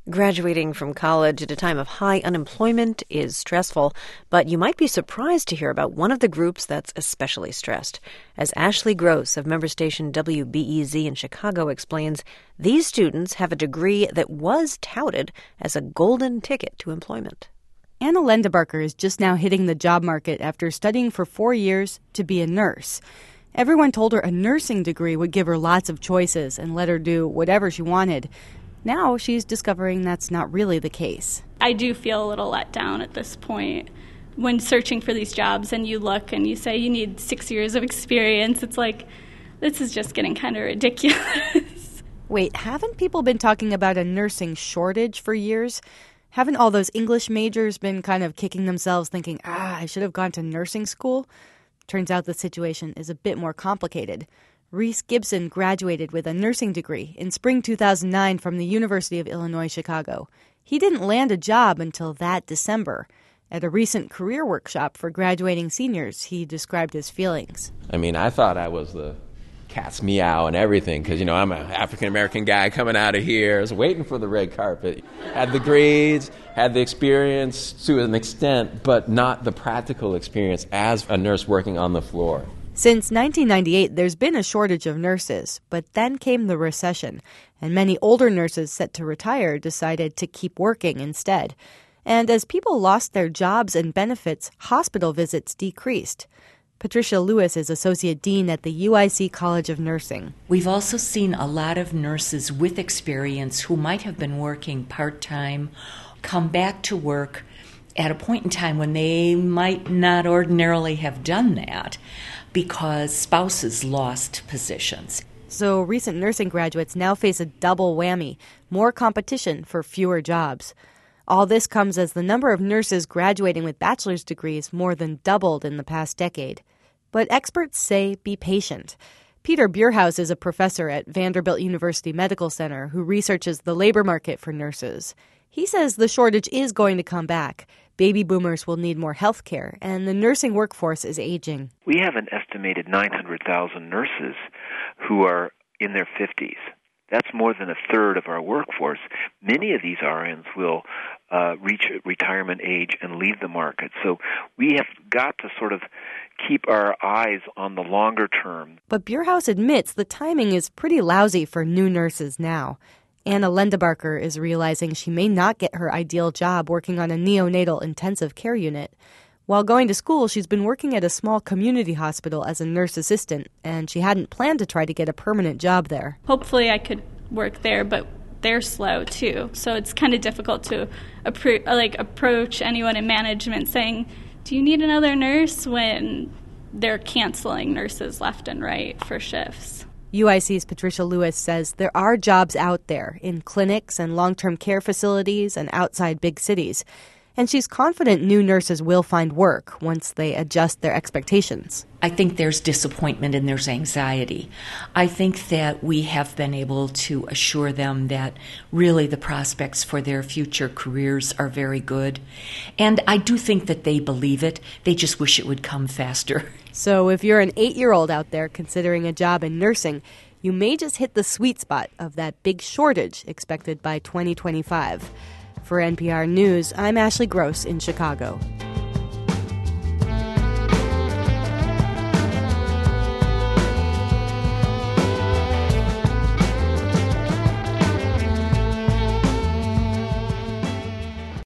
Graduating from college at a time of high unemployment is stressful, but you might be surprised to hear about one of the groups that's especially stressed. As Ashley Gross of member station WBEZ in Chicago explains, these students have a degree that was touted as a golden ticket to employment. Anna Lendebarker is just now hitting the job market after studying for 4 years to be a nurse. Everyone told her a nursing degree would give her lots of choices and let her do whatever she wanted. Now she's discovering that's not really the case. I do feel a little let down at this point. When searching for these jobs and you look and you say you need 6 years of experience, it's like, this is just getting kind of ridiculous. Wait, haven't people been talking about a nursing shortage for years? Haven't all those English majors been kind of kicking themselves thinking, I should have gone to nursing school? Turns out the situation is a bit more complicated. Reese Gibson graduated with a nursing degree in spring 2009 from the University of Illinois, Chicago. He didn't land a job until that December. At a recent career workshop for graduating seniors, he described his feelings. I thought I was the cat's meow and everything because, I'm an African-American guy coming out of here. I was waiting for the red carpet. Had the grades, had the experience to an extent, but not the practical experience as a nurse working on the floor. Since 1998, there's been a shortage of nurses, but then came the recession, and many older nurses set to retire decided to keep working instead. And as people lost their jobs and benefits, hospital visits decreased. Patricia Lewis is Associate Dean at the UIC College of Nursing. We've also seen a lot of nurses with experience who might have been working part-time come back to work at a point in time when they might not ordinarily have done that because spouses lost positions. So recent nursing graduates now face a double whammy, more competition for fewer jobs. All this comes as the number of nurses graduating with bachelor's degrees more than doubled in the past decade. But experts say be patient. Peter Buurhaus is a professor at Vanderbilt University Medical Center who researches the labor market for nurses. He says the shortage is going to come back. Baby boomers will need more health care, and the nursing workforce is aging. We have an estimated 900,000 nurses who are in their 50s. That's more than a third of our workforce. Many of these RNs will reach retirement age and leave the market. So we have got to sort of keep our eyes on the longer term. But Buurhaus admits the timing is pretty lousy for new nurses now. Anna Lendebarker is realizing she may not get her ideal job working on a neonatal intensive care unit. While going to school, she's been working at a small community hospital as a nurse assistant, and she hadn't planned to try to get a permanent job there. Hopefully I could work there, but they're slow too. So it's kind of difficult to approach anyone in management saying, do you need another nurse, when they're canceling nurses left and right for shifts. UIC's Patricia Lewis says there are jobs out there in clinics and long-term care facilities and outside big cities. And she's confident new nurses will find work once they adjust their expectations. I think there's disappointment and there's anxiety. I think that we have been able to assure them that really the prospects for their future careers are very good. And I do think that they believe it. They just wish it would come faster. So if you're an 8-year-old out there considering a job in nursing, you may just hit the sweet spot of that big shortage expected by 2025. For NPR News, I'm Ashley Gross in Chicago.